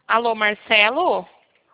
Alô, Marcelo?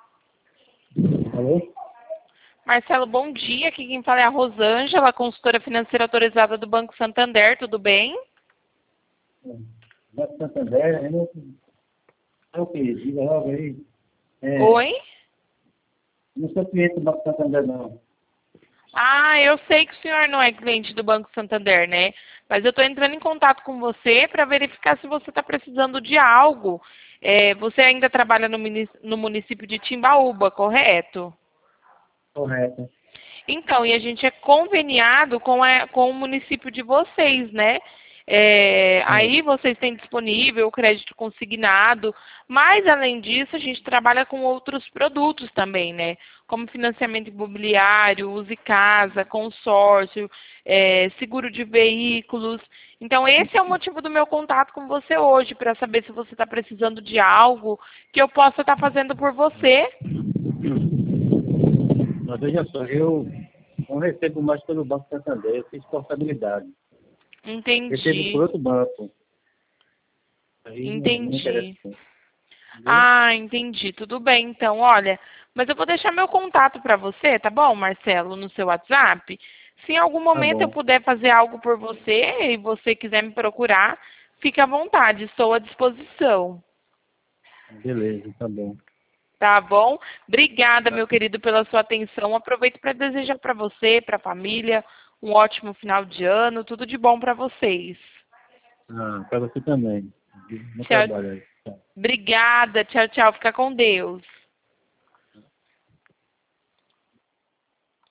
Alô? Marcelo, bom dia. Aqui quem fala é a Rosângela, consultora financeira autorizada do Banco Santander. Tudo bem? Banco Santander, é o que? Diga logo aí. Oi? Não sou cliente do Banco Santander, não. Ah, eu sei que o senhor não é cliente do Banco Santander, né? Mas eu estou entrando em contato com você para verificar se você está precisando de algo. Você ainda trabalha no município de Timbaúba, correto? Correto. Então, e a gente é conveniado com o município de vocês, né? Sim. Aí vocês têm disponível o crédito consignado, mas além disso a gente trabalha com outros produtos também, né? Como financiamento imobiliário, Use Casa, consórcio, seguro de veículos. Então esse é o motivo do meu contato com você hoje, para saber se você está precisando de algo que eu possa estar fazendo por você. Mas veja só, eu não recebo mais pelo Banco Santander, eu fiz portabilidade. Recebo por Entendi, outro banco. Aí não me interessa. entendi. Entendeu? Ah, entendi. Tudo bem, então, olha. Mas eu vou deixar meu contato para você, tá bom, Marcelo, no seu WhatsApp. Se em algum Tá momento eu bom. puder fazer algo por você e você quiser me procurar, fique à vontade, estou à disposição. Beleza, tá bom. Tá bom? Obrigada, Tá. meu querido, pela sua atenção. Aproveito para desejar para você, para a família, um ótimo final de ano, tudo de bom para vocês. Ah, para você também. Bom Tchau. trabalho aí. Tchau. Obrigada, tchau, tchau. Fica com Deus.